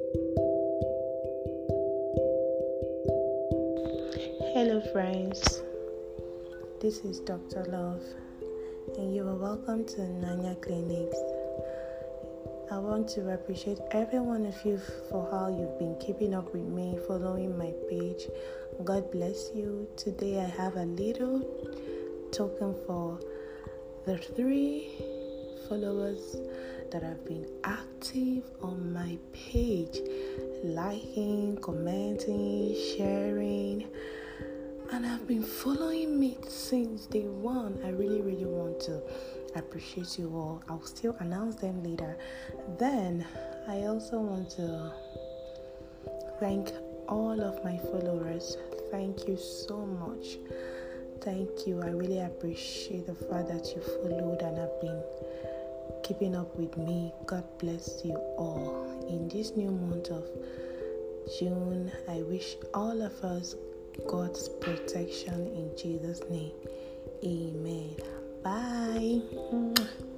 Hello, friends. This is Dr. Love, and you are welcome to Nanya Clinics. I want to appreciate every one of you for how you've been keeping up with me, following my page. God bless you. Today, I have a little token for the 3 followers that have been active on my page, liking, commenting, sharing, and have been following me since day one. I really want to appreciate you all. I'll still announce them later. Then I also want to thank all of my followers. Thank you so much. Thank you. I really appreciate the fact that you followed and have been keeping up with me. God bless you all. In this new month of June, I wish all of us God's protection in Jesus' name. Amen. Bye.